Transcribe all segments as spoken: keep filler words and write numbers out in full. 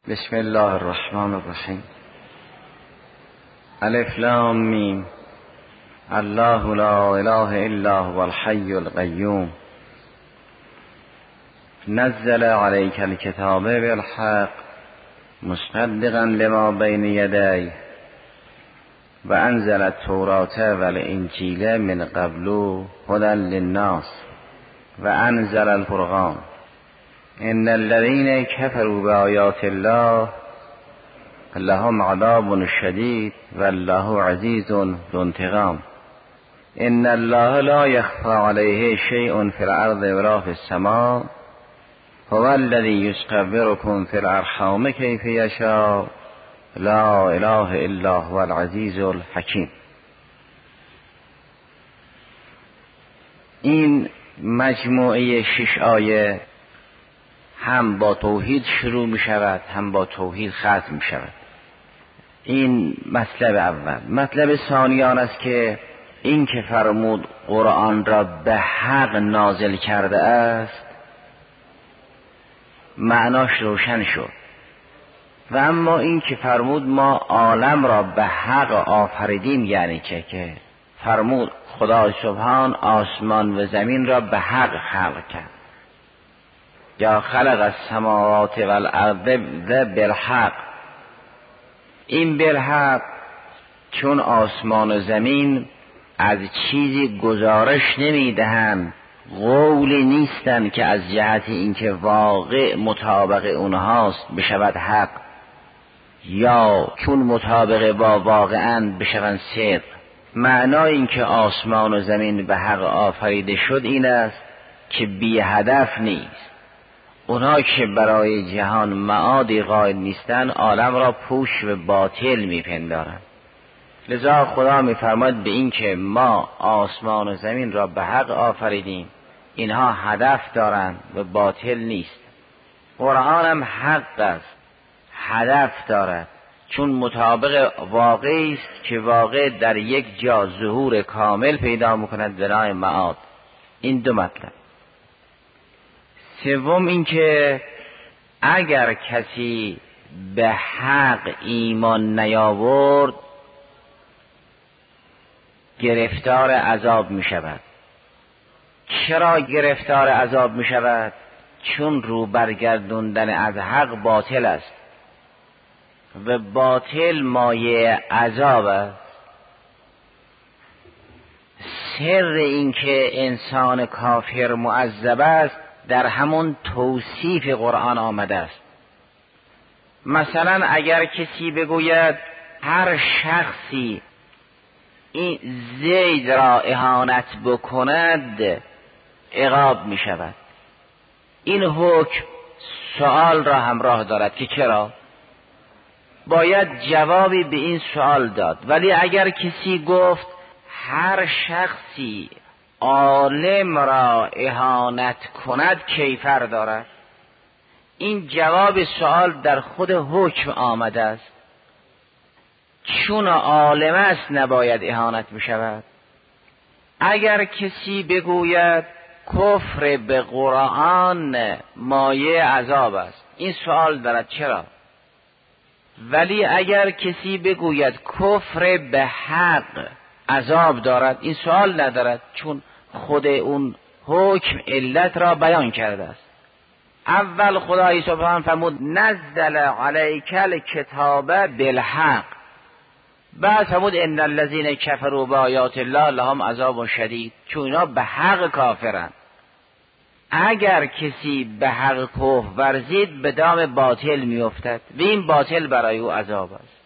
بسم الله الرحمن الرحیم. الف لام میم. الله لا اله الا هو الحی القیوم. نزل علیک الکتاب بالحق مصدقا لما بین یدیه و انزل التوراة والانجیل من قبل هدی للناس و انزل الفرقان. ان الذين كفروا بآيات الله لهم عذاب شدید والله عزیز ذو انتقام. ان الله لا يخفى عليه شيء في الارض ولا في السماء هو الذي يصوركم في الارحام كيف يشاء لا اله الا هو العزیز الحکیم. این مجموعه شش آیه هم با توحید شروع می شود هم با توحید ختم می شود. این مطلب اول. مطلب ثانی آن است که این که فرمود قرآن را به حق نازل کرده است معناش روشن شد. و اما این که فرمود ما عالم را به حق آفریدیم یعنی چه؟ که فرمود خدای سبحان آسمان و زمین را به حق خلق کرد. یا خلق السماوات والارض بالحق. این بالحق چون آسمان و زمین از چیزی گزارش نمیدهند، قولی نیستند که از جهت اینکه واقع مطابق اونهاست بشود حق، یا چون مطابق با واقعاً بشوند صدق. معنای این که آسمان و زمین به حق آفریده شد این است که بی هدف نیست. اونها که برای جهان معادی قائل نیستند عالم را پوش و باطل میپندارند. لذا خدا میفرماید به این که ما آسمان و زمین را به حق آفریدیم اینها هدف دارند و باطل نیست. قرآن هم حق است، هدف دارد، چون مطابق واقعی است که واقع در یک جا ظهور کامل پیدا میکند به نام معاد. این دو مطلب. سوم این که اگر کسی به حق ایمان نیاورد گرفتار عذاب می شود. چرا گرفتار عذاب می شود؟ چون رو برگردوندن از حق باطل است و باطل مایه عذاب است. سر این که انسان کافر معذب است در همون توصیف قرآن آمده است. مثلا اگر کسی بگوید هر شخصی این زید را اهانت بکند عقاب می شود. این حکم سوال را همراه دارد که چرا؟ باید جوابی به این سوال داد. ولی اگر کسی گفت هر شخصی عالم را اهانت کند کیفر دارد، این جواب سوال در خود حکم آمده است. چون عالم است نباید اهانت می شود. اگر کسی بگوید کفر به قرآن مایه عذاب است این سوال دارد چرا؟ ولی اگر کسی بگوید کفر به حق عذاب دارد این سوال ندارد، چون خود اون حکم علت را بیان کرده است. اول خدای سبحان فرمود نزل علیک الکتاب بالحق، بعد فرمود ان الذين كفروا بآیات الله لهم عذاب شدید، چون اینا به حق کافرند. اگر کسی به حق کفر ورزید به دام باطل میافتد و این باطل برای او عذاب است.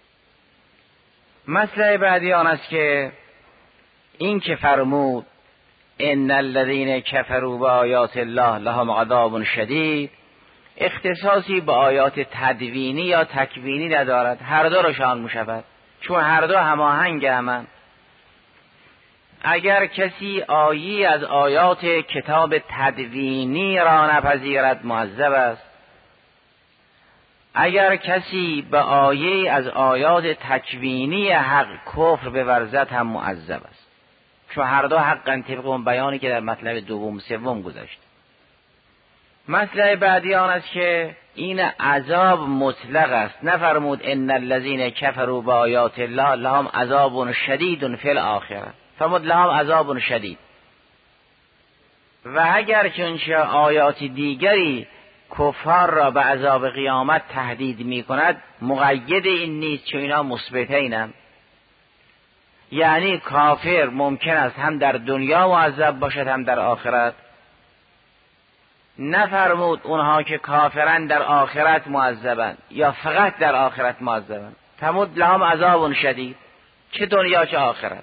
مسئله بعدی آن است که این که فرمود ان الذين كفروا بآیات الله لهم عذاب شدید اختصاصی به آیات تدوینی یا تکوینی ندارد، هر دو را شامل می‌شود، چون هر دو هماهنگ همند. اگر کسی آیی از آیات کتاب تدوینی را نپذیرد معذب است. اگر کسی به آیه از آیات تکوینی حق کفر بورزد هم معذب است، چون هر دو حقا طبق اون بیانی که در مطلب دوم سوم گذاشت. مطلب بعدی آن است که این عذاب مطلق است. نفرمود ان الذين كفروا بآیات الله لهم عذاب شدید فی الاخره، فرمود لهم عذاب شدید. و اگر چنانچه آیات دیگری کفار را به عذاب قیامت تهدید می کند، مقید این نیست چون اینا مثبتینند. یعنی کافر ممکن است هم در دنیا معذب باشد هم در آخرت. نفرمود اونها که کافرن در آخرت معذبند یا فقط در آخرت معذبند، فرمود لهم عذاب شدید، چه دنیا چه آخرت.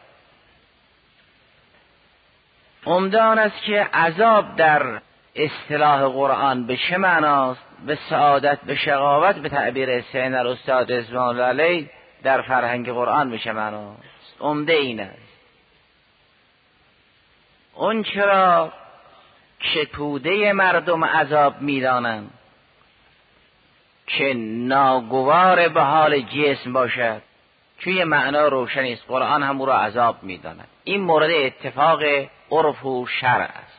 عمده آن است که عذاب در اصطلاح قرآن به چه معناست؟ به سعادت، به شقاوت، به تعبیر سین الاستاد اسماعیل علی در فرهنگ قرآن به چه معناست؟ عمده این است. اون چرا شپوده مردم عذاب میدانند که ناگوار به حال جسم باشد، چون یه معنا روشنی است. قرآن هم او را عذاب میداند. این مورد اتفاق عرف و شرع است.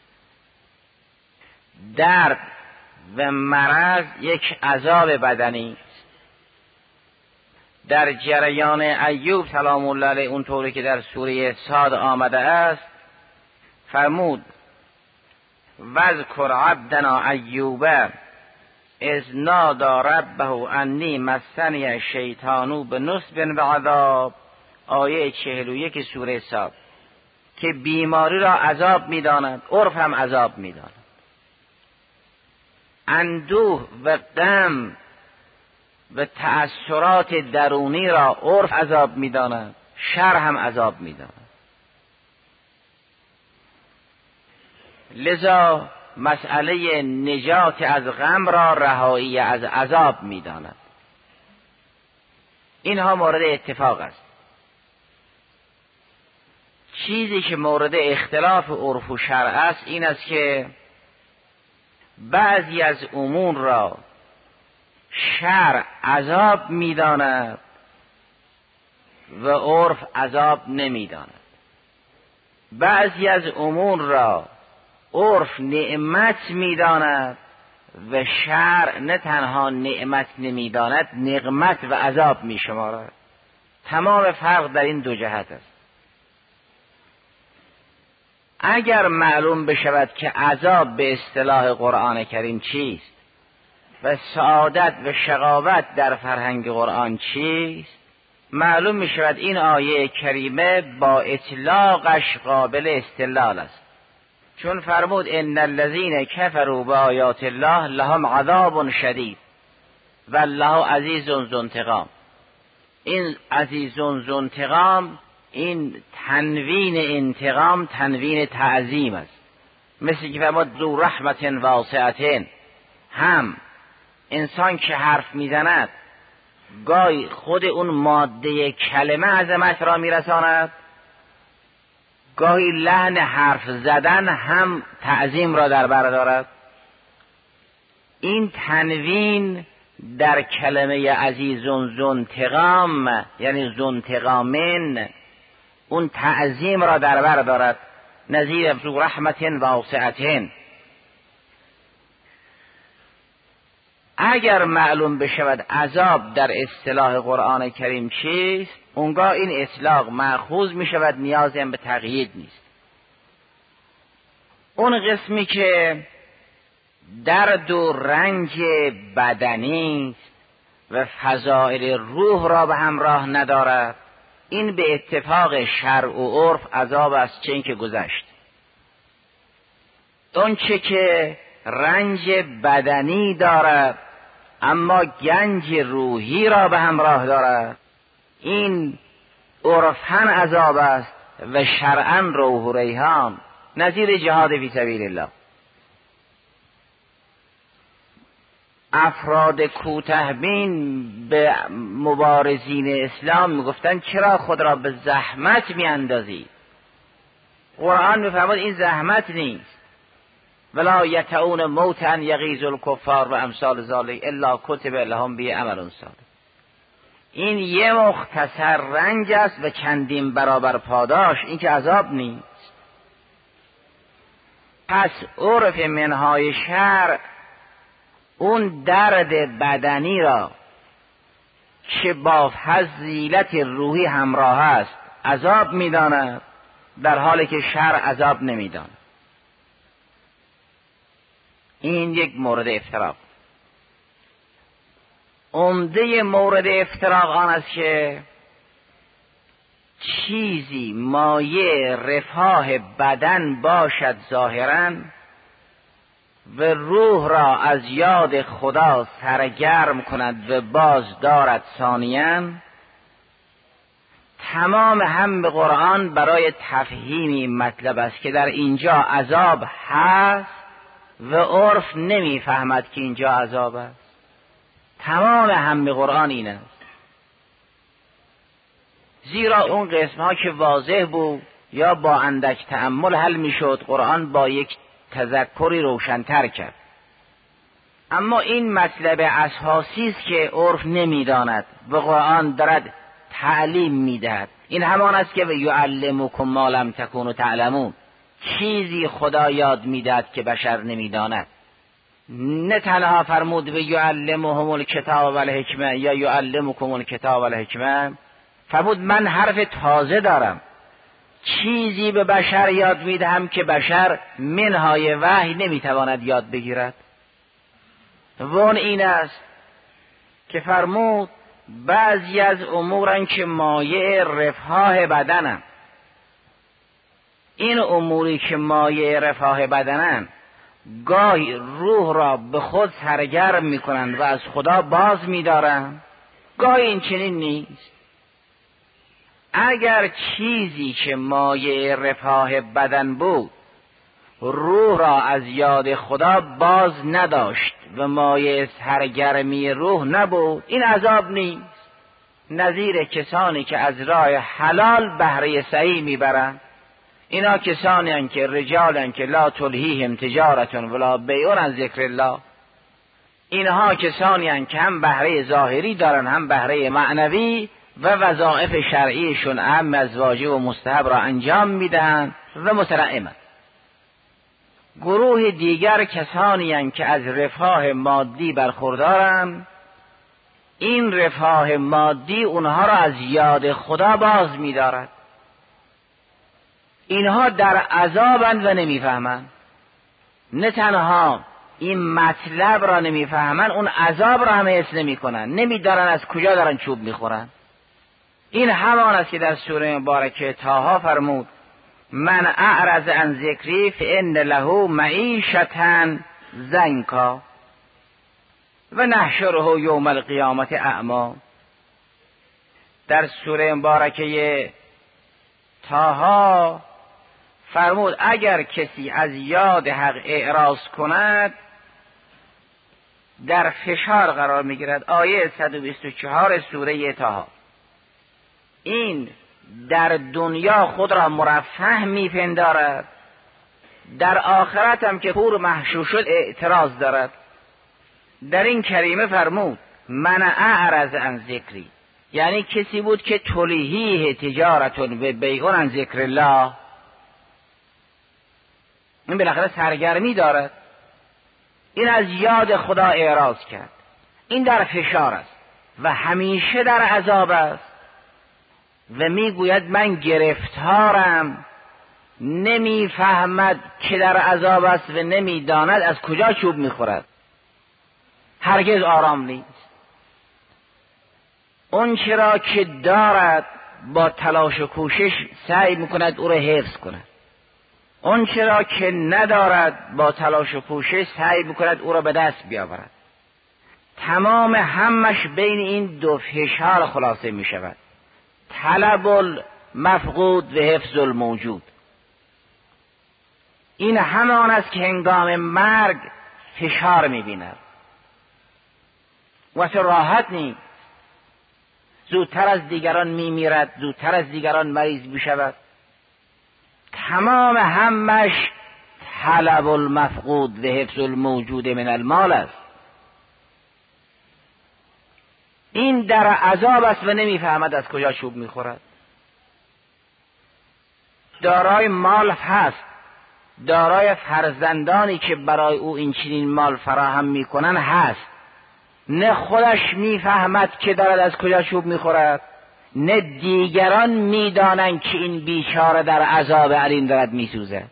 درد و مرض یک عذاب بدنی است. در جریان ایوب سلام الله علیه اونطوری که در سوره صاد آمده است فرمود واذکر عبدنا ایوب اذ نادی ربه انی مسنی الشیطان بنصب و عذاب، آیه چهل و یک سوره صاد، که بیماری را عذاب می‌داند، عرف هم عذاب می‌داند. اندوه و غم و تأثرات درونی را عرف عذاب می‌داند، شرع هم عذاب می‌داند. لذا مسئله نجات از غم را رهایی از عذاب می‌داند. اینها مورد اتفاق است. چیزی که مورد اختلاف عرف و شرع است این است که بعضی از امور را شرع عذاب می‌داند و عرف عذاب نمی‌داند. بعضی از امور را عرف نعمت می‌داند و شرع نه تنها نعمت نمی‌داند، نقمت و عذاب می‌شمارد. تمام فرق در این دو جهت است. اگر معلوم بشود که عذاب به اصطلاح قرآن کریم چیست و سعادت و شقاوت در فرهنگ قرآن چیست، معلوم می شود این آیه کریمه با اطلاقش قابل استدلال است. چون فرمود ان الذین کفروا بآیات الله لهم عذاب شدید والله عزیز ذو انتقام. این عزیز ذو انتقام، این تنوین انتقام تنوین تعظیم است. مثل که فرمود ذو رحمت واسعة، هم انسان که حرف میزند گاهی خود اون ماده کلمه عظمت را میرساند، گاهی لحن حرف زدن هم تعظیم را در بر دارد. این تنوین در کلمه عزیزون ذو انتقام یعنی ذو انتقامن اون تعظیم را در بر دارد، نظیر ذو رحمت واسعة. اگر معلوم بشود عذاب در اصطلاح قرآن کریم چیست، اونگاه این اطلاق مأخوذ می شود، نیازی هم به تقیید نیست. اون قسمی که درد و رنج بدنی و فضائل روح را به همراه ندارد، این به اتفاق شرع و عرف عذاب است، چه این که گذشت. اون چه که رنج بدنی دارد اما گنج روحی را به همراه دارد، این عرفاً عذاب است و شرعاً روح و ریحان، نظیر جهاد فی سبیل الله. افراد کوته‌بین به مبارزین اسلام میگفتن چرا خود را به زحمت میاندازی؟ قرآن میفرماد این زحمت نیست. ولا یطعون موتا یغیظ الکفار و امثال ذلک الا کتب لهم به عمل صالح. این یه مختصر رنج است و چندین برابر پاداش، این که عذاب نیست. پس عرف منهای شرع اون درد بدنی را که با فضیلت روحی همراه است عذاب می‌داند، در حالی که شرع عذاب نمی‌داند. این یک مورد افتراق. عمده مورد افتراق آن است که چیزی مایه رفاه بدن باشد ظاهراً و روح را از یاد خدا سرگرم کند و باز دارد ثانیاً. تمام هم به قرآن برای تفهیم این مطلب است که در اینجا عذاب هست و عرف نمیفهمد که اینجا عذاب است. تمام هم به قرآن این است، زیرا اون قسم ها که واضح بود یا با اندک تأمل حل میشد، قرآن با یک تذکری روشن‌تر کرد. اما این مطلب اساسی است که عرف نمیداند و قرآن دارد تعلیم میدهد. این همان است که یعلمکم ما لم تکونوا تعلمون، چیزی خدا یاد میدهد که بشر نمیداند. نه تنها فرمود و یعلمهم الکتاب و الحکمه یا یعلمکم الکتاب و الحکمه، فرمود من حرف تازه دارم، چیزی به بشر یاد میدهم که بشر منهای وحی نمیتواند یاد بگیرد. و اون این است که فرمود بعضی از امورن که مایه رفاه بدنن، این اموری که مایه رفاه بدنن گاهی روح را به خود سرگرم میکنند و از خدا باز میدارند، گاهی این چنین نیست. اگر چیزی که مایه رفاه بدن بود روح را از یاد خدا باز نداشت و مایه سرگرمی روح نبود، این عذاب نیست. نظیر کسانی که از راه حلال بهره صحیح میبرند، اینا کسانی هستند که رجالن که لا تلهیهم تجارت ولا بیع عن ذکر الله. اینها کسانی هستند که هم بهره ظاهری دارن هم بهره معنوی و وظایف شرعیشون هم از واجب و مستحب را انجام میدهند و متنعمند. گروه دیگر کسانی هستند که از رفاه مادی برخوردارند، این رفاه مادی اونها را از یاد خدا باز می‌دارد. اینها در عذابند و نمیفهمند. نه تنها این مطلب را نمیفهمند، اون عذاب را هم حس نمی‌کنند، نمی‌دانند از کجا دارن چوب می‌خورند. این همان است که در سوره مبارکه طه فرمود من اعرض عن ذکری فان له معیشة ضنکا و نحشره یوم القیامت اعمی. در سوره مبارکه طه فرمود اگر کسی از یاد حق اعراض کند در فشار قرار میگیرد. آیه صد و بیست و چهار سوره طه. این در دنیا خود را مرفه میپندارد، در آخرت هم که پور محشور شد اعتراض دارد. در این کریمه فرمود من اعرض عن ذکری، یعنی کسی بود که تلهیه تجارت و بیع عن ذکر الله، این بالاخره سرگرمی دارد، این از یاد خدا اعراض کرد، این در فشار است و همیشه در عذاب است و میگوید من گرفتارم، نمیفهمد که در عذاب است و نمیداند از کجا چوب میخورد. هرگز آرام نیست. اون چرا که دارد با تلاش و کوشش سعی میکند او را حفظ کند، اون چرا که ندارد با تلاش و کوشش سعی میکند او را به دست بیاورد. تمام همش بین این دو فشار خلاصه میشود، طلب المفقود و حفظ الموجود. این همان است که هنگام مرگ فشار میبیند، واسه راحت نیست، زودتر از دیگران میمیرد، زودتر از دیگران مریض میشود. تمام همش طلب المفقود و حفظ الموجود من المال است. این در عذاب است و نمیفهمد از کجا چوب میخورد. دارای مال هست دارای فرزندانی که برای او این چنین مال فراهم میکنن هست، نه خودش میفهمد که دارد از کجا چوب میخورد، نه دیگران میدانند که این بیچاره در عذاب علیم دارد میسوزد.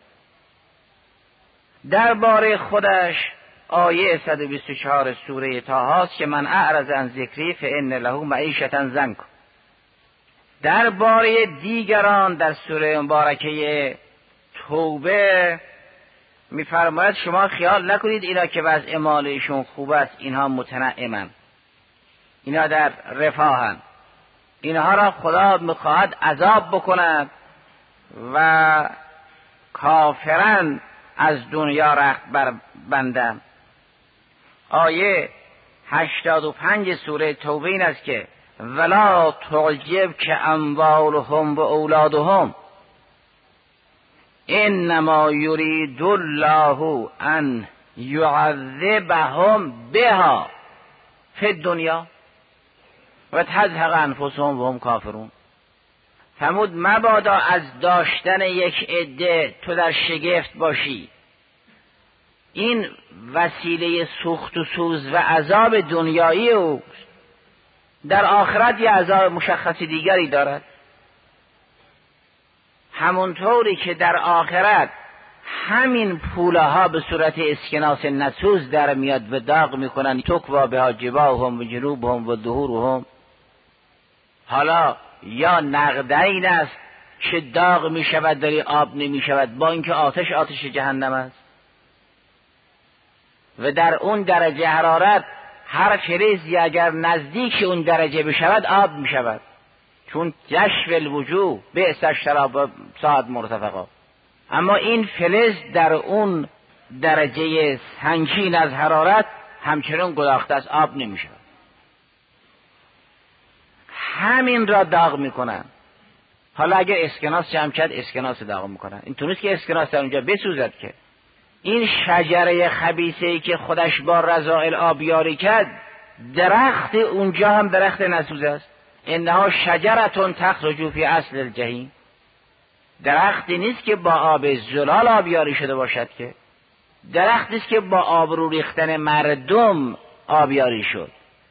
درباره خودش آیه صد و بیست و چهار سوره طه است که من اعرض عن ذکری فان له معیشة ضنکا. درباره دیگران در سوره مبارکه توبه میفرماید شما خیال نکنید اینا که وضع مالشون خوب است اینها متنعمن، اینا در رفاهن، اینها را خدا میخواهد عذاب بکند و کافرن از دنیا رخت بر بندن. آیه هشتاد و پنج سوره توبه این است که ولا تعجب که اموالهم و اولادهم انما یرید الله ان یعذبهم بها فی الدنیا و تزهق انفسهم و هم کافرون. فرمود مبادا از داشتن یک عده تو در شگفت باشی، این وسیله سوخت و سوز و عذاب دنیایی او در آخرت یه عذاب مشخصی دیگری دارد. همونطوری که در آخرت همین پوله ها به صورت اسکناس نسوز در میاد و داغ میکنن، تکوا بها جباههم و جنوبهم و ظهورهم، حالا یا نقدین است که داغ میشود داری آب نمیشود، با اینکه آتش آتش جهنم است و در اون درجه حرارت هر فلزی اگر نزدیک اون درجه بشود آب میشود، چون جشو الوجوه بئس الشراب ساعت مرتفقا. اما این فلز در اون درجه سنگین از حرارت همچنان گداخته از آب نمیشود. همین را داغ میکنن. حالا اگر اسکناس جمع کرد اسکناس داغ میکنن، این تونست که اسکناس در اونجا بسوزد که این شجره خبیثه‌ای که خودش با رذائل آبیاری کرد، درخت اونجا هم درخت نسوز است. انها شجرتون تخرج فی اصل الجحیم، درختی نیست که با آب زلال آبیاری شده باشد، که درختی است که با آب رو ریختن مردم آبیاری شد.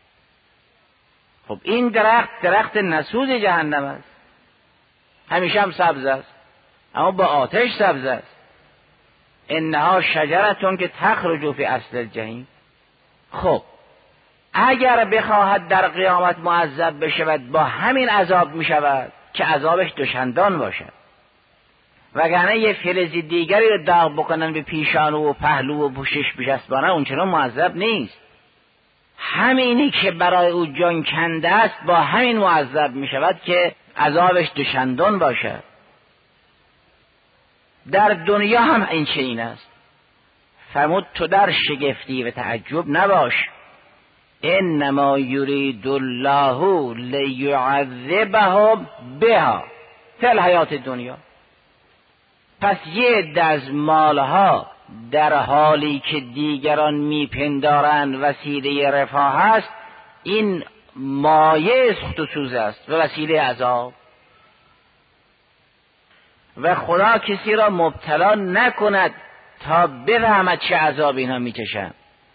خب این درخت درخت نسوز جهنم است، همیشه هم سبز است اما با آتش سبز است. انها شجرتون که تخرج فی اصل الجحیم. خب اگر بخواهد در قیامت معذب بشود با همین عذاب می شود که عذابش دوچندان باشد، وگرنه یه فلز دیگری رو داغ بکنن به پیشانو و پهلو و پوشش بچسبانن اون چنان معذب نیست. همینی که برای او جان کنده است با همین معذب می شود که عذابش دوچندان باشد. در دنیا هم این چنین است. فرمود تو در شگفتی و تعجب نباش، انما یرید الله لیعذبهم بها فی الحیات دنیا. پس یه عده از مالها در حالی که دیگران میپندارند وسیله رفاه است، این مایه سوخت و سوز است و وسیله عذاب. و خدا کسی را مبتلا نکند تا بفهمد چه عذاب اینها میکشند.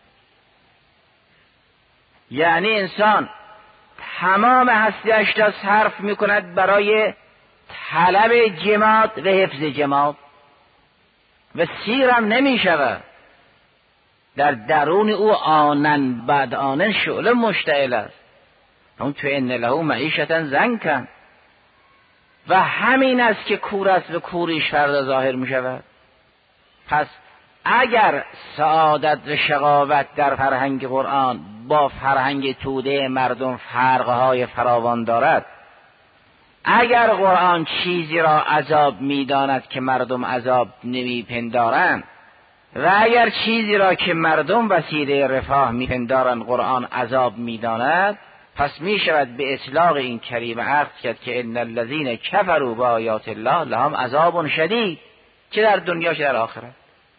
یعنی انسان تمام هستیش را صرف میکند برای طلب جماد و حفظ جماد و سیرم نمیشود. در درون او آنن بعد آنن شعله مشتعل است. اون تو ان له معیشة ضنکا، و همین است که کور است و کوریش فردا ظاهر می شود. پس اگر سعادت و شقاوت در فرهنگ قرآن با فرهنگ توده مردم فرقهای فراوان دارد، اگر قرآن چیزی را عذاب می داند که مردم عذاب نمی پندارند و اگر چیزی را که مردم وسیله رفاه می پندارند قرآن عذاب می داند، پس می شود به اطلاق این کلمه عرض کرد که ان الذین کفروا بآیات الله لهم عذاب شدید، چه در دنیا چه در آخرت.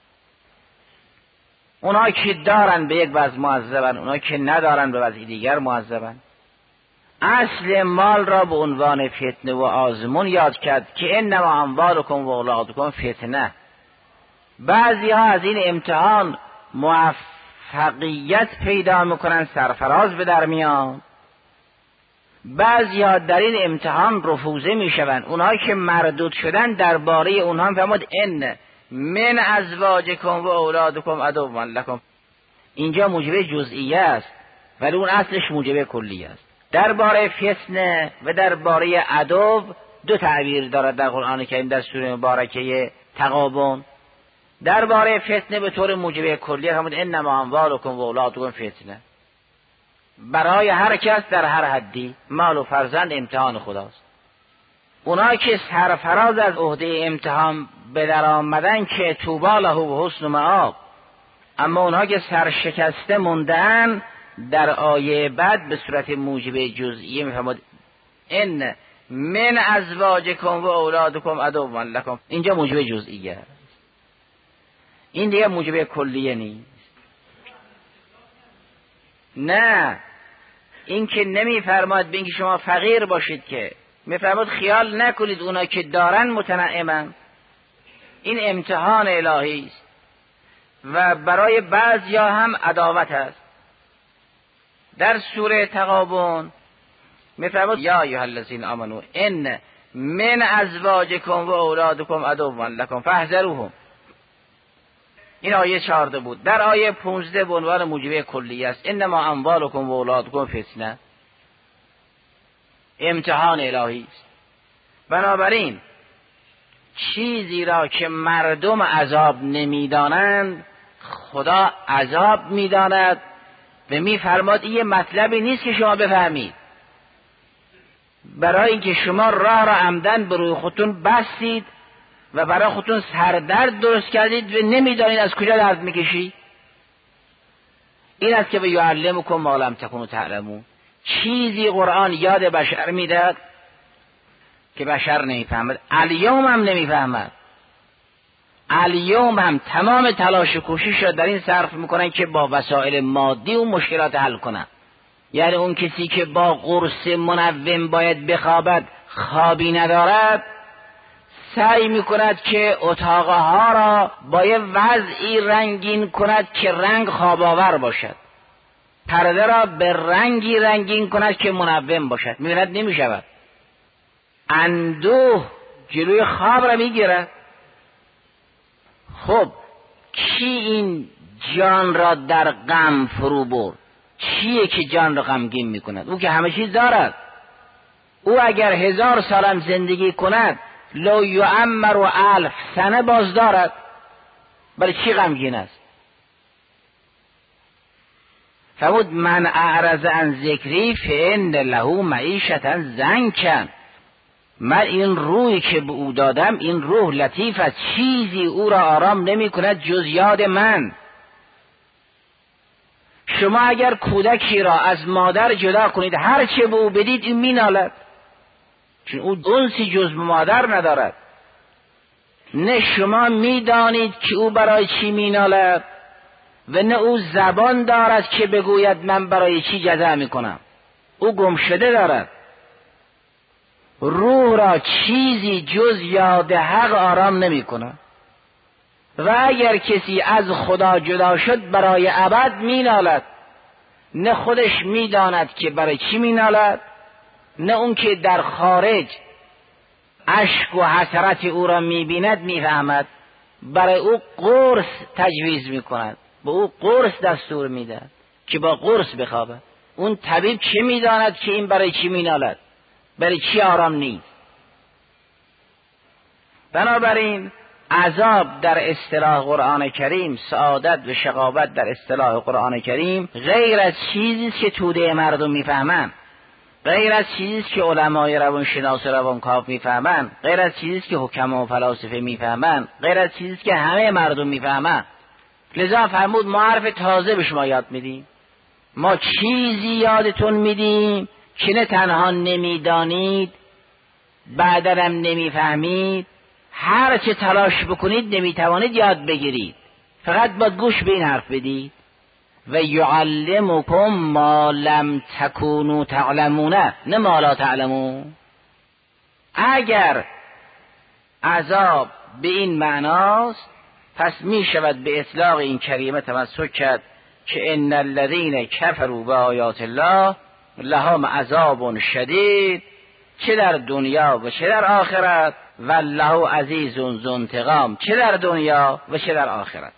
اونها که دارن به یک وضع معذبن، اونها که ندارن به وضع دیگر معذبن. اصل مال را به عنوان فتنه و آزمون یاد کرد که انما اموالکم و اولادکم فتنه. بعضی ها از این امتحان موفقیت پیدا میکنن، سرفراز به در میان. بعضی ها در این امتحان رفوزه میشون. اونها که مردود شدن درباره اونها فرمود ان من ازواجکم و اولادکم عدو لکم. اینجا موجب جزئیه است ولی اون اصلش موجب کلیه است. درباره فتنه و درباره عدو دو تعبیر دارد در قرآن کریم در سوره مبارکه تغابن. درباره فتنه به طور موجب کلیه فرمود انما اموالکم و اولادکم فتنه. برای هر کس در هر حدی مال و فرزند امتحان خداست. اونا که سرفراز از عهده امتحان به در آمدن که طوبی له و حسن مآب، اما اونها که سرشکسته موندن در آیه بعد به صورت موجب جزئیه میفرماد ان من ازواجکم و اولادکم عدو لکم. اینجا موجب جزئیه است، این دیگه موجب کلیه نیست. نه، این که نمیفرماد به اینکه شما فقیر باشید، که میفرماد خیال نکنید اونا که دارن متنعمن. این امتحان الهی است و برای بعضیا هم عداوت است. در سوره تغابن میفرماد یا ایها الذین آمنو ان من ازواجکم و اولادکم عدو لکم فاحذروهم. این آیه چهارده بود. در آیه پونزده به عنوان موجبه کلیه است انما اموالکم و اولادکم فتنه، امتحان الهی است. بنابراین چیزی را که مردم عذاب نمیدانند خدا عذاب میداند و میفرماد این یه مطلبی نیست که شما بفهمید. برای اینکه شما راه را عمدن به روی خودتون بستید و برای خودتون سردرد درست کردید و نمیدانید از کجا درد میکشید. این است که به یعلمکم ما لم تکونوا تعلمون. چیزی قرآن یاد بشر میداد که بشر نمیفهمد، الیوم هم نمیفهمد. الیوم هم تمام تلاش و کوشش را در این صرف میکنن که با وسایل مادی و مشکلات حل کنن. یعنی اون کسی که با قرص منوم باید بخوابد خوابی ندارد، سعی میکند که اتاقها را با یه وضعی رنگین کند که رنگ خواب آور باشد، پرده را به رنگی رنگین کند که منوم باشد. میبیند نمیشود. اندوه جلوی خواب را میگیرد. خب کی این جان را در غم فرو برد؟ چیه که جان را غمگین میکند؟ او که همه چیز دارد. او اگر هزار سالم زندگی کند لو یعمر و الف سنه باز دارد. برای چی غمگین است؟ فرمود من اعرض عن ذکری فان له معیشة ضنکا. من این روحی که به او دادم، این روح لطیف است، چیزی او را آرام نمی کند جز یاد من. شما اگر کودکی را از مادر جدا کنید هر چه به او بدید این می نالد، چون او انسی جز به مادر ندارد. نه شما می دانید که او برای چی می نالد و نه او زبان دارد که بگوید من برای چی جزا می کنم. او گم شده دارد. روح را چیزی جز یاد حق آرام نمی کنه. و اگر کسی از خدا جدا شد برای ابد می نالد. نه خودش می داند که برای چی می نالد، نه اون که در خارج اشک و حسرت او را می بیند می فهمد. برای او قرص تجویز می کند، به او قرص دستور می دهد که با قرص بخوابد. اون طبیب چه می داند که این برای چی می نالد، برای چی آرام نیست. بنابراین عذاب در اصطلاح قرآن کریم، سعادت و شقاوت در اصطلاح قرآن کریم غیر از چیزی است که توده مردم میفهمن، غیر از چیزی است که علمای روانشناس و روانکاو میفهمن، غیر از چیزی است که حکما و فلاسفه میفهمن، غیر از چیزی است که همه مردم میفهمن. لذا فرمود ما حرف تازه به شما یاد میدیم. ما چیزی یادتون میدیم که نه تنها نمیدانید، بعداً هم نمیفهمید، هر چه تلاش بکنید نمیتوانید یاد بگیرید، فقط باید گوش به این حرف بدید. و یعلمکم ما لم تکونوا تعلمون، نه ما لا تعلمون. اگر عذاب به این معناست پس می شود به اطلاق این کریمه تمسک کرد که ان الذین کفروا بآیات الله لهم عذاب شدید، چه در دنیا و چه در آخرت، والله عزیز ذو انتقام، چه در دنیا و چه در آخرت.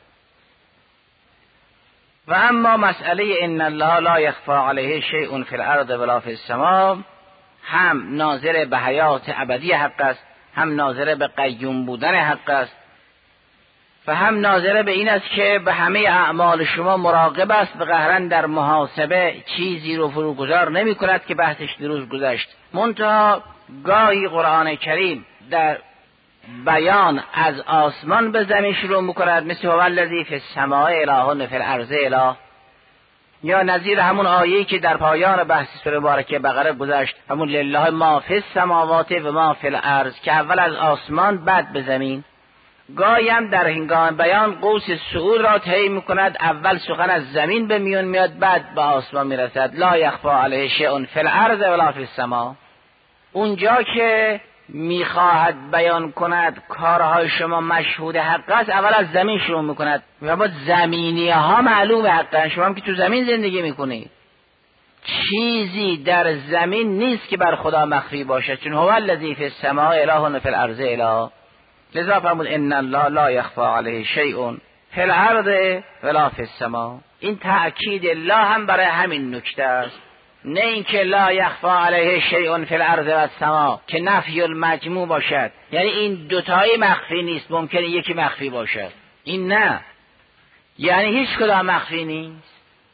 و اما مسئله ان الله لا یخفی علیه شیء فی الارض ولا فی السماء هم ناظر به حیات ابدی حق است، هم ناظر به قیوم بودن حق است و هم ناظر به این است که به همه اعمال شما مراقب است و قهرن در محاسبه چیزی رو فروگذار نمی کند که بحثش دیروز گذشت. منتها گاهی قرآن کریم در بیان از آسمان به زمین شروع میکند، مثل هو الذی فی السماء اله فی الارض اله، یا نظیر همون آیه‌ای که در پایان بحث سوره مبارکه بقره گذشت، همون لله ما فی السماوات و ما فی الارض، که اول از آسمان بعد به زمین. گاهی هم در هنگام بیان قوس صعود را طی میکند، اول سخن از زمین به میون میاد بعد به آسمان میرسد. لا یخفی علیه شیء فی الارض ولا فی السماء. اونجا که میخواهد بیان کند کارهای شما مشهود حق است، اول از زمین شروع میکند و با زمینی ها معلوم حق. شما هم که تو زمین زندگی میکنید، چیزی در زمین نیست که بر خدا مخفی باشد، چون هو الذی فی السماء اله فی الارض اله. لذا فرمود ان الله لا یخفی علیه شیء فی الارض ولا فی السماء. این تأکید الله هم برای همین نکته است، نه اینکه لا یخفی علیه شیء فی الارض و السماء که نفی المجموع باشد، یعنی این دوتایی مخفی نیست، ممکنه یکی مخفی باشد. این نه، یعنی هیچ کدام مخفی نیست.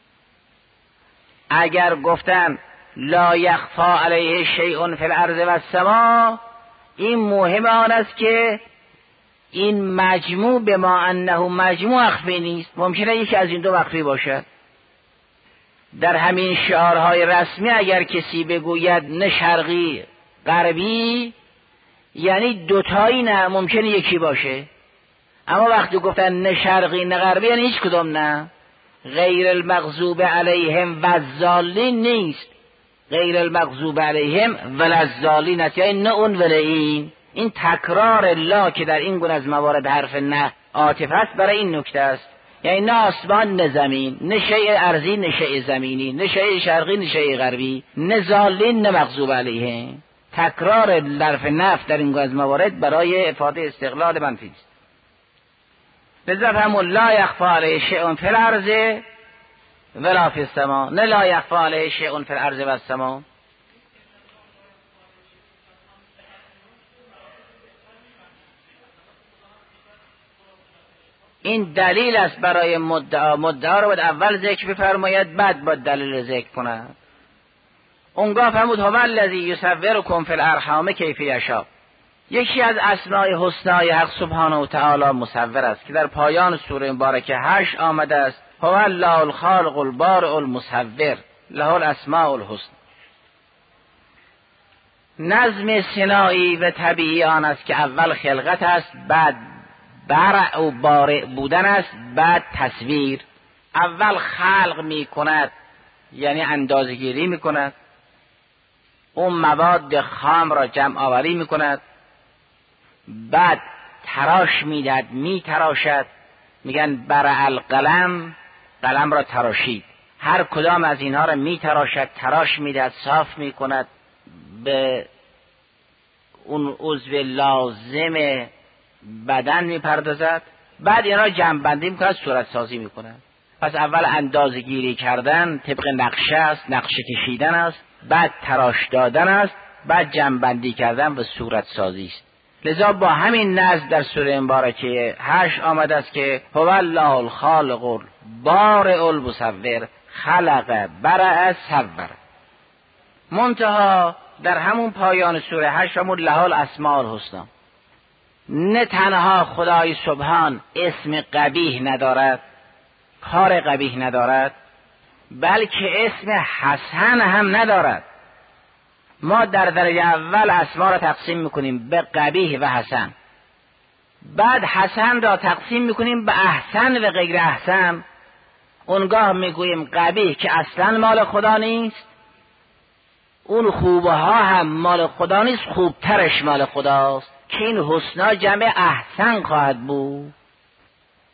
اگر گفتن لا یخفی علیه شیء فی الارض و السماء، این مهم آن است که این مجموع به ما انه مجموع مخفی نیست، ممکنه یکی از این دو مخفی باشد. در همین شعارهای رسمی اگر کسی بگوید نه شرقی غربی، یعنی دوتایی نه، ممکنه یکی باشه. اما وقتی گفتن نه شرقی نه غربی، یعنی هیچ کدام نه. غیر المغضوب علیهم و الضالین نیست، غیر المغضوب علیهم ولا الضالین است، یعنی نه اون ولا این. این تکرار لا که در این گونه از موارد حرف نه عاطفه است برای این نکته است، یعنی نه آسمان نه زمین، نه شیء ارضی نه شیء زمینی، نه شیء شرقی نه شیء غربی، نه ضالین نه مغضوب علیهم. تکرار حرف نفی در این گونه از موارد برای افاده استقلال منفی است. لذا هم لا یخفی علیه شیء فی الارض ولا فی السماء، نه لا یخفی علیه شیء فی الارض و السماء. این دلیل است برای مدعا. مدعا رو باید اول ذکر بفرماید، بعد باید دلیل ذکر کند. اونگاه فرمود هو الذی یصورکم فی الارحام کیف یشاء. یکی از اسماء حسنای حق سبحانه و تعالی مصور است که در پایان سوره مبارکه هشت آمده است. هو الله الخالق البارئ المصور له الاسماء الحسنى. نظم صناعی و طبیعی آن است که اول خلقت است، بعد برع و بارع بودن است، بعد تصویر. اول خلق می کند، یعنی اندازه‌گیری می کند، اون مواد خام را جمع آوری می کند، بعد تراش می دهد، می تراشد، میگن برع القلم، قلم را تراشید. هر کدام از اینها را می تراشد، تراش می دهد، صاف می کند، به اون عضو لازم بدن میپردازد، بعد اینا جمع بندی میکند، صورت سازی میکند. پس اول اندازه گیری کردن طبق نقشه است، نقشه کشیدن است، بعد تراش دادن است، بعد جمع بندی کردن و صورت سازی است. لذا با همین نظم در سوره مبارکه هشت آمده است که هو الله الخالق البارئ المصور خلق برع صور. منتها در همون پایان سوره هشت همون له الاسماء الحسنی، نه تنها خدای سبحان اسم قبیح ندارد، کار قبیح ندارد، بلکه اسم حسن هم ندارد. ما در درجه اول اسما را تقسیم میکنیم به قبیح و حسن، بعد حسن را تقسیم میکنیم به احسن و غیر احسن. اونگاه میگوییم قبیح که اصلا مال خدا نیست، اون خوبه ها هم مال خدا نیست، خوبترش مال خداست، که این حسنا جمع احسن خواهد بود.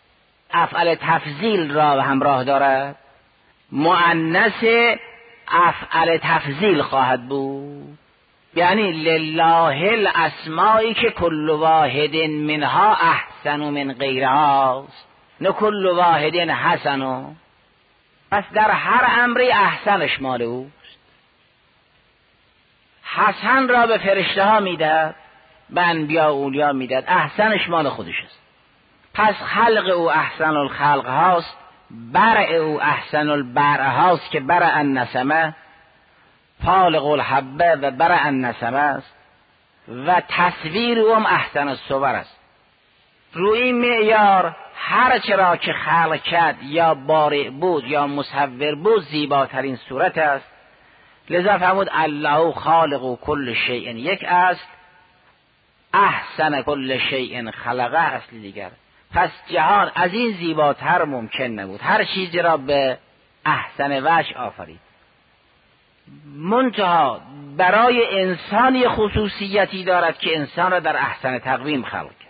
افعل تفضیل را همراه دارد، مؤنث افعل تفضیل خواهد بود. یعنی لله الاسمائی که کل واحد منها احسن من غیرهاست، نه کل واحد حسن. پس در هر امری احسنش مال اوست. حسن را به فرشته ها میداد، به انبیا و اولیا میداد، احسنش مال خودش است. پس خلق او احسن الخلق هاست، برع او احسن البرع هاست که برع النسمه، فالق الحبه و برع النسمه است، و تصویر او هم احسن الصور است. روی این معیار هر چرا که خلق کرد یا بارع بود یا مصور بود زیباترین صورت است. لذا فرمود الله خالق کل شیء یک است، احسن کل شیء خلقه اصل دیگر. پس جهان از این زیباتر ممکن نبود، هر چیزی را به احسن وجه آفرید. منتها برای انسان یه خصوصیتی دارد که انسان را در احسن تقویم خلق کرد،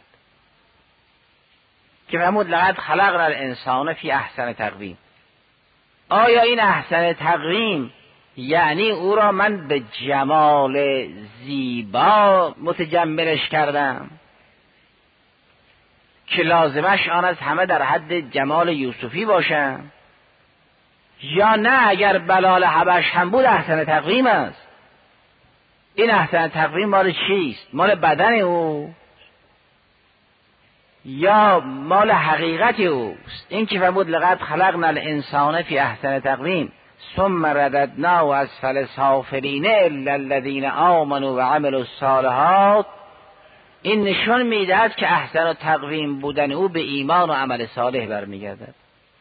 که فرمود لقد خلقنا الانسان فی احسن تقویم. آیا این احسن تقویم یعنی او را من به جمال زیبا متجملش کردم که لازمش آن از همه در حد جمال یوسفی باشم، یا نه اگر بلال حبش هم بود احسن تقویم است؟ این احسن تقویم مال چیست؟ مال بدن او یا مال حقیقت اوست؟ این که فرمود لقد خلقنا الانسان فی احسن تقویم ثم رددناه اسفل سافلین الا الذین آمنوا و عملوا الصالحات، این نشون میدهد که احسن تقویم بودن او به ایمان و عمل صالح برمیگردد.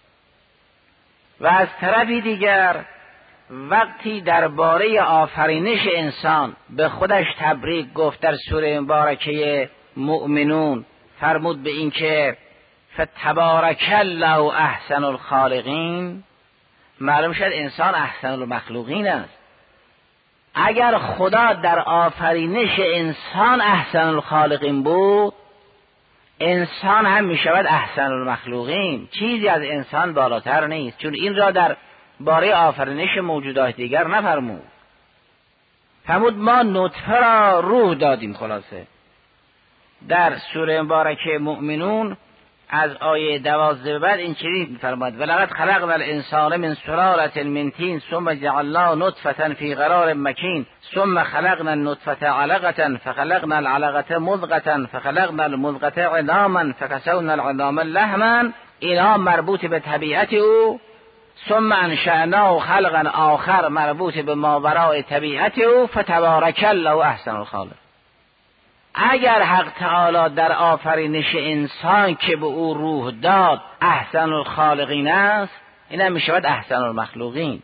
و از طرفی دیگر وقتی درباره آفرینش انسان به خودش تبریک گفت در سوره مبارکه مؤمنون، فرمود به این که فتبارک الله احسن الخالقین، معلوم شد انسان احسن المخلوقین است. اگر خدا در آفرینش انسان احسن الخالقین بود، انسان هم می شود احسن المخلوقین، چیزی از انسان بالاتر نیست، چون این را در باره آفرینش موجودات دیگر نفرمود. فرمود ما نطفه را روح دادیم. خلاصه در سوره مبارکه مؤمنون از آیه دوازده بعد این چنین می‌فرماد ولقد خلقنا الانسان من سلالة من طین ثم جعلناه نطفة فی قرار مکین ثم خلقنا النطفة علقة فخلقنا العلقة مضغة فخلقنا المضغة عظاما فكسونا العظام لحما، اینها مربوط به طبیعت او. ثم انشأناه خلقا آخر مربوط به ماوراء طبیعت او. فتبارک الله احسن الخالق. اگر حق تعالی در آفرینش انسان که به او روح داد احسن الخالقین است، این هم می شود احسن المخلوقین.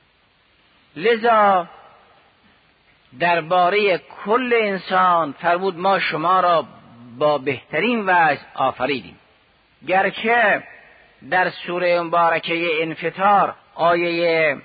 لذا درباره کل انسان فرمود ما شما را با بهترین وجه آفریدیم. گرچه در سوره مبارکه انفطار آیه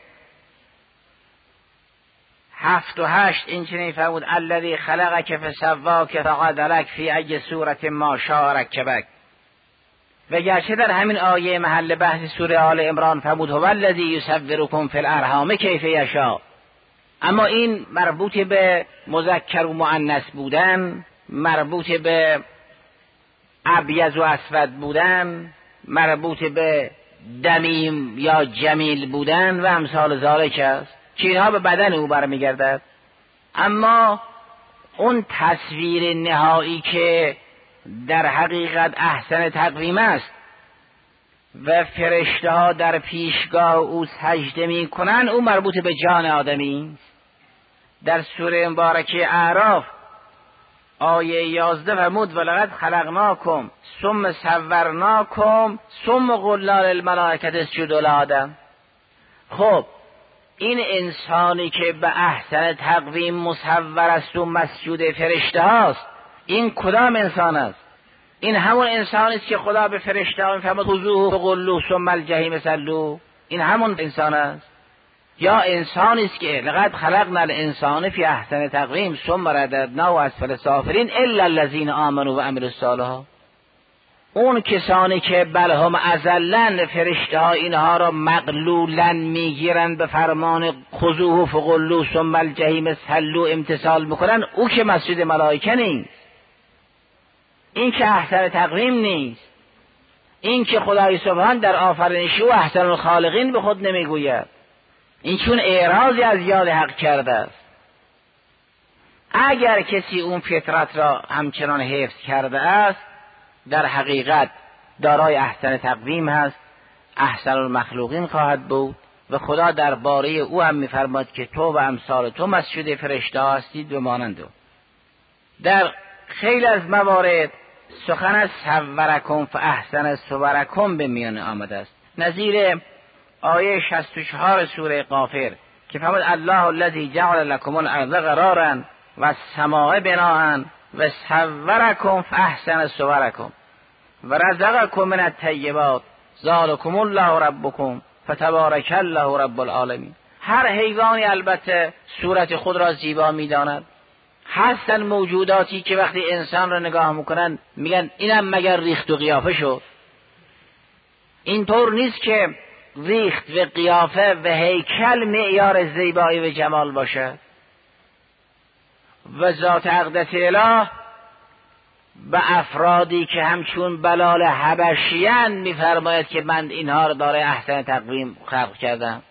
هفت و هشت این چنین فرمود الذی خلقک فسواک فقدرک فی ای صورت ما شاء رکبک. و گرچه در همین آیه محل بحث سوره آل عمران فرمود هو الذی یصورکم فی الارحام کیف یشاء، اما این مربوط به مذکر و مؤنث بودن، مربوط به ابیض و اسود بودن، مربوط به دمیم یا جمیل بودن و امثال ذالک است که اینها به بدن او برمیگردد. اما اون تصویر نهایی که در حقیقت احسن تقویم است و فرشته ها در پیشگاه او سجده می کنن، او مربوط به جان آدمی است. در سوره مبارکه اعراف آیه یازده فرمود ولقد خلقناکم ثم صورناکم ثم قلنا للملائکة اسجدوا لآدم. خب این انسانی که به احسن تقویم مصور است و مسجود فرشته هاست، این کدام انسان است؟ این همون انسانی است که خدا به فرشته ها میفرماد خذوه فغلوه ثم الجحیم صلوه، این همون انسان است؟ یا انسانی است که لقد خلقنا الانسان فی احسن تقویم ثم رددناه اسفل سافلین الا الذین آمنوا و عملوا الصالحات. اون کسانی که بلهم ازلن فرشته ها اینها را مغلولن میگیرن به فرمان خذوه فغلوه ثم الجحیم صلوا امتثال میکنن، او که مسجد ملائکه نیست، این که احسن تقویم نیست، این که خدای سبحان در آفرینش او احسن الخالقین به خود نمیگوید، این چون اعراضی از یاد حق کرده است. اگر کسی اون فطرت را همچنان حفظ کرده است در حقیقت دارای احسن تقویم هست، احسن المخلوقین خواهد بود و خدا درباره او هم میفرماد که تو و امثال تو مسجد فرشته هستید و مانند او. در خیلی از موارد سخن از صورکم فاحسن صورکم به میان آمده است. نظیر آیه شصت و چهار سوره غافر که فرمود الله الذی جعل لكم الارض قرارا و السماء بناء و صورکم فاحسن صورکم و رزقکم من الطیبات ذلکم الله ربکم فتبارک الله رب العالمین. هر حیوانی البته صورت خود را زیبا می‌داند. هستن موجوداتی که وقتی انسان را نگاه میکنن میگن اینم مگر ریخت و قیافه شد. اینطور نیست که ریخت و قیافه و هیکل معیار زیبایی و جمال باشه. و ذات اقدس اله به افرادی که همچون بلال حبشیان میفرماید که من اینها را دارای احسن تقویم خلق کردم،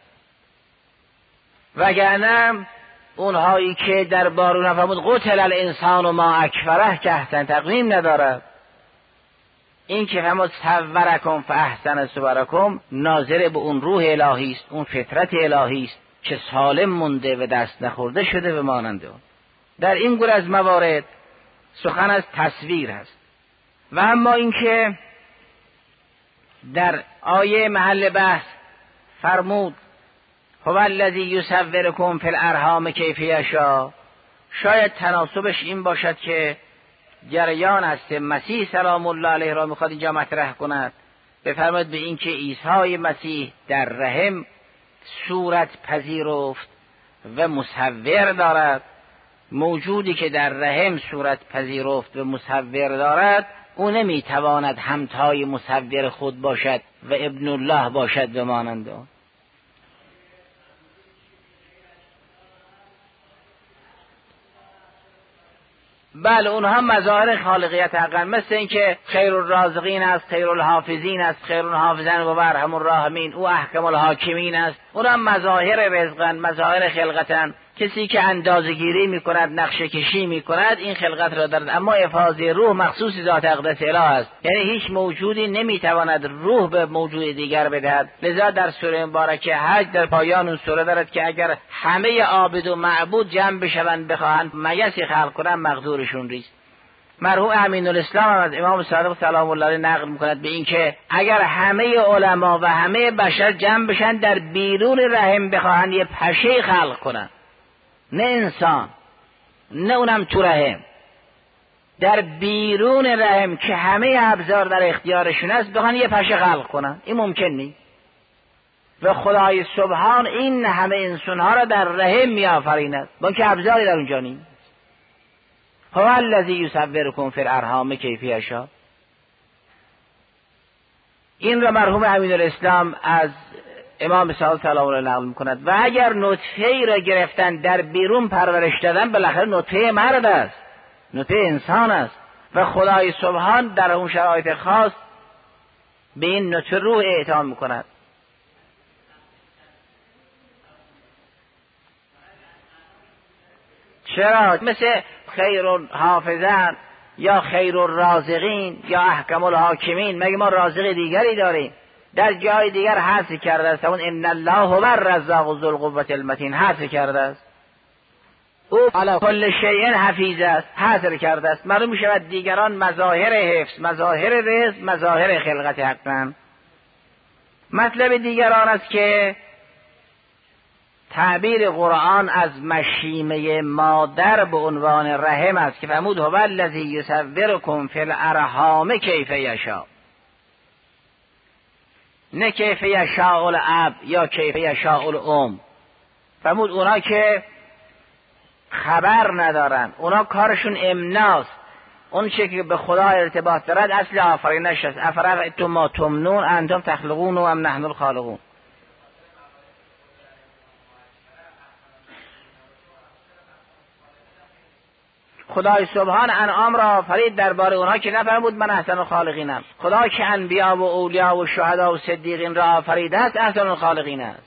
وگرنه اونهایی که در بارون فرمود قتل الانسان و ما اکفره که احسن تقویم ندارد، این که فرمود صورکم فاحسن صورکم ناظر به اون روح الهی است، اون فطرت الهی است که سالم مونده و دست نخورده شده و مانند اون. در این گونه از موارد سخن از تصویر هست. و اما اینکه در آیه محل بحث فرمود هو الذی یصورکم فی الارحام کیف یشاء، شاید تناسبش این باشد که جریان است مسیح سلام الله علیه را میخواد اینجا مطرح کند، بفرماید به این که عیسی مسیح در رحم صورت پذیرفت و مصور دارد. موجودی که در رحم صورت پذیرفت و مصور دارد او نمیتواند همتای مصور خود باشد و ابن الله باشد و مانند آن. بله اونها مظاهر خالقیت حقا، مثل این که خیر الرازقین است، خیر الحافظین است، خیر الحافظین و ارحم الراحمین، او احکم الحاکمین است. اونها مظاهر رزقن، مظاهر خلقتن. کسی که اندازه‌گیری میکند، نقشه کشی میکند، این خلقت را دارد. اما افاضه روح مخصوص ذات اقدس اله است، یعنی هیچ موجودی نمیتواند روح به موجود دیگر بدهد. لذا در سوره مبارکه حج در پایان اون سوره دارد که اگر همه عابد و معبود جمع بشوند بخواهند مگسی خلق کنند مقدورشون ریست. مرحوم امین الاسلام از امام صادق سلام الله علیه نقل میکند به این که اگر همه علما و همه بشر جمع بشن در بیرون رحم بخواهند یه پشه خلق کنند، نه انسان، نه اونم تو رحم، در بیرون رحم که همه ابزار در اختیارشون است بخوان یه پشه خلق کنن، این ممکن نیست. و خدای سبحان این همه انسانها را در رحم می آفریند با که ابزاری در اونجا نیست. هو الذی یصورکم فی الارحام کیف یشاء. این را مرحوم امین الاسلام از امام صادق سلام الله نقل میکند. و اگر نطفه ای را گرفتن در بیرون پرورش دادن، بالاخره نطفه مرد است، نطفه انسان است و خدای سبحان در اون شرایط خاص به این نطفه روح اعطا میکند. چرا؟ مثل خیر الحافظین یا خیر الرازقین یا احکم الحاکمین، مگه ما رازق دیگری داریم؟ در جای دیگر حذف کرده است اون ان الله هو الرزاق ذو القوة المتین، حذف کرده است. او علی کل شیء حفیظ است، حذف کرده است. معلوم میشود دیگران مظاهر حفظ، مظاهر رزق، مظاهر خلقت حقن. مطلب دیگران است که تعبیر قرآن از مشیمه مادر به عنوان رحم است که فرمود هو الذی یصورکم فی الارحام کیف یشاء، نه کیف یشاء الاب یا کیف یشاء الام. فرمود اونا که خبر ندارن، اونا کارشون امناست، اون چیزی که به خدا ارتباط دارد اصل آفرینش است. افرأیتم ما تمنون انتم تخلقون و ام نحن الخالقون. خدای سبحان انعام را آفرید، درباره اونها که نفرمود من احسن الخالقینم. خدا که انبیا و اولیا و شهدا و صدیقین را آفریده است احسن الخالقین است.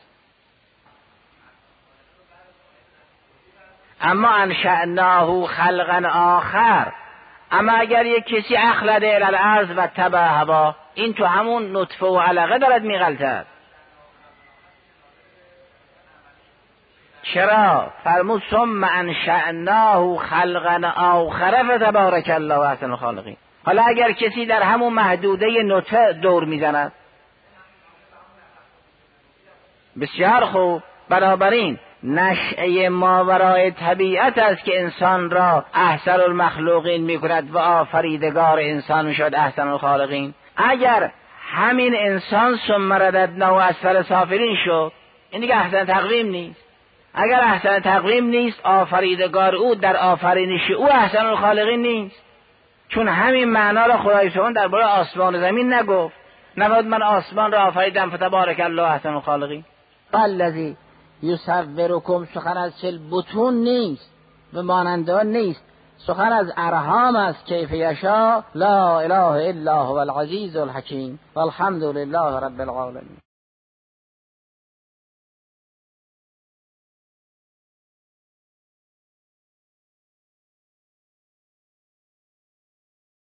اما انشأناه خلقا آخر، اما اگر یک کسی اخلد الی الارض و تبع هوا، این تو همون نطفه و علقه دارد میغلطد. چرا؟ فرمود ثم انشأناه خلقا آخر فتبارک الله احسن الخالقین. حالا اگر کسی در همون محدوده نطفه دور میزند، بسیار خوب، بنابراین نشأه ماورای طبیعت است که انسان را احسن المخلوقین میکند و آفریدگار انسان شد احسن الخالقین. اگر همین انسان ثم رددناه اسفل سافلین شد، این دیگه احسن تقویم نیست. اگر احسن تقویم نیست، آفریدگار او در آفرینش او احسن الخالقین نیست، چون همین معنا را خدای سبحان درباره آسمان و زمین نگفت. نبود من آسمان را آفریدم فتبارک الله احسن الخالقین. الذی یصورکم، سخن از فی البطون نیست، به ماننده نیست، سخن از ارحام است. کیف یشاء لا اله الا هو العزیز الحکیم والحمد لله رب العالمین.